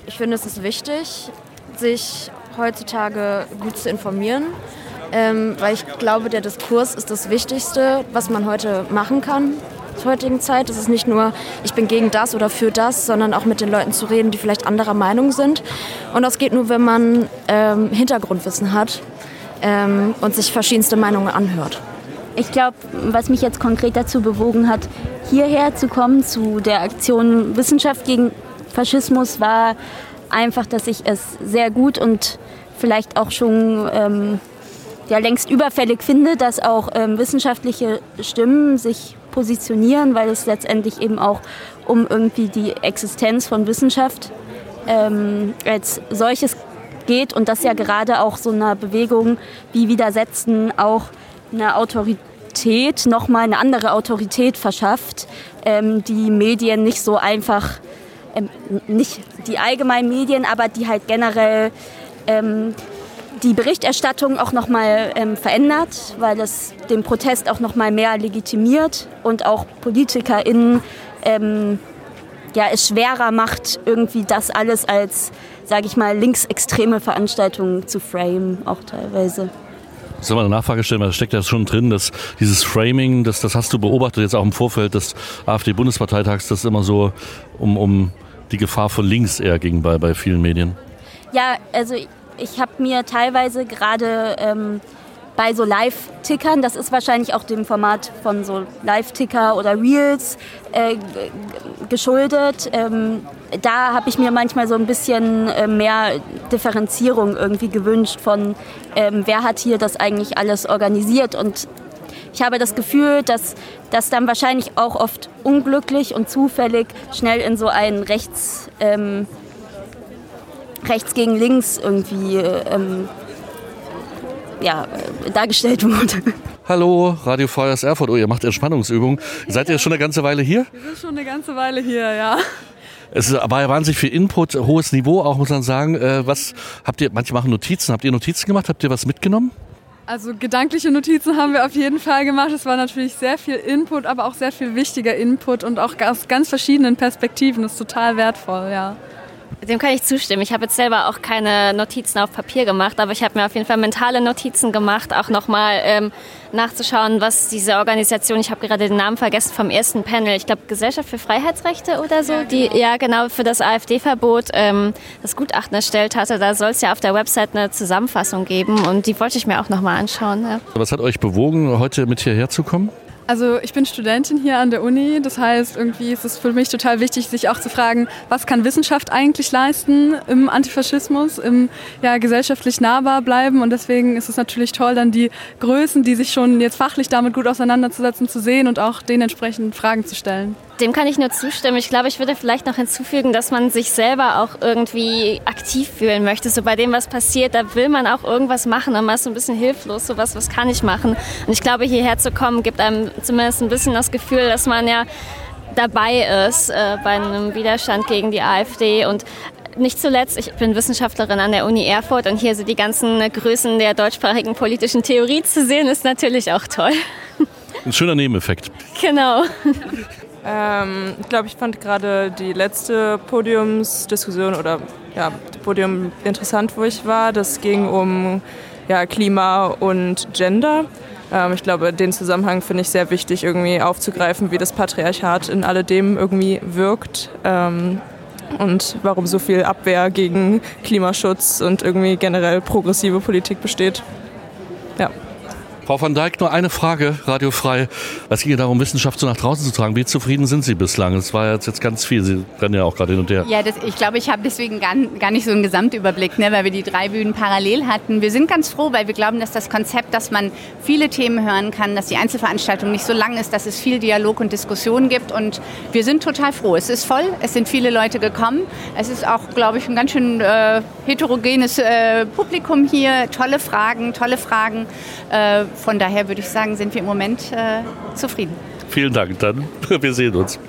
Ich finde, es ist wichtig, sich heutzutage gut zu informieren, weil ich glaube, der Diskurs ist das Wichtigste, was man heute machen kann zur heutigen Zeit. Es ist nicht nur, ich bin gegen das oder für das, sondern auch mit den Leuten zu reden, die vielleicht anderer Meinung sind. Und das geht nur, wenn man Hintergrundwissen hat und sich verschiedenste Meinungen anhört. Ich glaube, was mich jetzt konkret dazu bewogen hat, hierher zu kommen, zu der Aktion Wissenschaft gegen Faschismus, war einfach, dass ich es sehr gut und vielleicht auch schon längst überfällig finde, dass auch wissenschaftliche Stimmen sich positionieren, weil es letztendlich eben auch um irgendwie die Existenz von Wissenschaft als solches geht und das ja gerade auch so einer Bewegung wie Widersetzen auch eine Autorität, nochmal eine andere Autorität verschafft, die Medien nicht so einfach, nicht die allgemeinen Medien, aber die halt generell die Berichterstattung auch nochmal verändert, weil es den Protest auch nochmal mehr legitimiert und auch PolitikerInnen es schwerer macht, irgendwie das alles als, sage ich mal, linksextreme Veranstaltungen zu framen, auch teilweise. Ich soll mal eine Nachfrage stellen, weil da steckt ja schon drin, dass dieses Framing, das hast du beobachtet jetzt auch im Vorfeld des AfD-Bundesparteitags, das immer so um die Gefahr von links eher ging bei vielen Medien. Ja, also ich habe mir teilweise gerade bei so Live-Tickern, das ist wahrscheinlich auch dem Format von so Live-Ticker oder Reels geschuldet, da habe ich mir manchmal so ein bisschen mehr Differenzierung irgendwie gewünscht von, wer hat hier das eigentlich alles organisiert. Und ich habe das Gefühl, dass das dann wahrscheinlich auch oft unglücklich und zufällig schnell in so einen rechts gegen links irgendwie dargestellt wurde. Hallo, Radio Frei aus Erfurt. Oh, ihr macht Entspannungsübungen. Seid ihr schon eine ganze Weile hier? Wir sind schon eine ganze Weile hier, ja. Es war ja wahnsinnig viel Input, hohes Niveau auch, muss man sagen. Was habt ihr, manche machen Notizen. Habt ihr Notizen gemacht? Habt ihr was mitgenommen? Also gedankliche Notizen haben wir auf jeden Fall gemacht. Es war natürlich sehr viel Input, aber auch sehr viel wichtiger Input und auch aus ganz verschiedenen Perspektiven. Das ist total wertvoll, ja. Dem kann ich zustimmen. Ich habe jetzt selber auch keine Notizen auf Papier gemacht, aber ich habe mir auf jeden Fall mentale Notizen gemacht, auch nochmal nachzuschauen, was diese Organisation, ich habe gerade den Namen vergessen vom ersten Panel, ich glaube Gesellschaft für Freiheitsrechte oder so, die ja genau für das AfD-Verbot das Gutachten erstellt hatte. Da soll es ja auf der Website eine Zusammenfassung geben und die wollte ich mir auch nochmal anschauen. Ja. Was hat euch bewogen, heute mit hierher zu kommen? Also ich bin Studentin hier an der Uni, das heißt, irgendwie ist es für mich total wichtig, sich auch zu fragen, was kann Wissenschaft eigentlich leisten im Antifaschismus, im gesellschaftlich nahbar bleiben, und deswegen ist es natürlich toll, dann die Größen, die sich schon jetzt fachlich damit gut auseinanderzusetzen, zu sehen und auch dementsprechend Fragen zu stellen. Dem kann ich nur zustimmen. Ich glaube, ich würde vielleicht noch hinzufügen, dass man sich selber auch irgendwie aktiv fühlen möchte. So bei dem, was passiert, da will man auch irgendwas machen und man ist so ein bisschen hilflos. So was kann ich machen? Und ich glaube, hierher zu kommen, gibt einem zumindest ein bisschen das Gefühl, dass man ja dabei ist bei einem Widerstand gegen die AfD. Und nicht zuletzt, ich bin Wissenschaftlerin an der Uni Erfurt und hier so die ganzen Größen der deutschsprachigen politischen Theorie zu sehen, ist natürlich auch toll. Ein schöner Nebeneffekt. Genau. Ich glaube, ich fand gerade die letzte Podiumsdiskussion oder Podium interessant, wo ich war. Das ging um Klima und Gender. Ich glaube, den Zusammenhang finde ich sehr wichtig, irgendwie aufzugreifen, wie das Patriarchat in alledem irgendwie wirkt. Und warum so viel Abwehr gegen Klimaschutz und irgendwie generell progressive Politik besteht. Ja. Frau van Dijk, nur eine Frage, Radio Frei. Es ging ja darum, Wissenschaft so nach draußen zu tragen. Wie zufrieden sind Sie bislang? Das war jetzt ganz viel. Sie rennen ja auch gerade hin und her. Ja, ich glaube, ich habe deswegen gar nicht so einen Gesamtüberblick, weil wir die 3 Bühnen parallel hatten. Wir sind ganz froh, weil wir glauben, dass das Konzept, dass man viele Themen hören kann, dass die Einzelveranstaltung nicht so lang ist, dass es viel Dialog und Diskussion gibt. Und wir sind total froh. Es ist voll, es sind viele Leute gekommen. Es ist auch, glaube ich, ein ganz schön heterogenes Publikum hier. Tolle Fragen. Von daher würde ich sagen, sind wir im Moment zufrieden. Vielen Dank, dann wir sehen uns.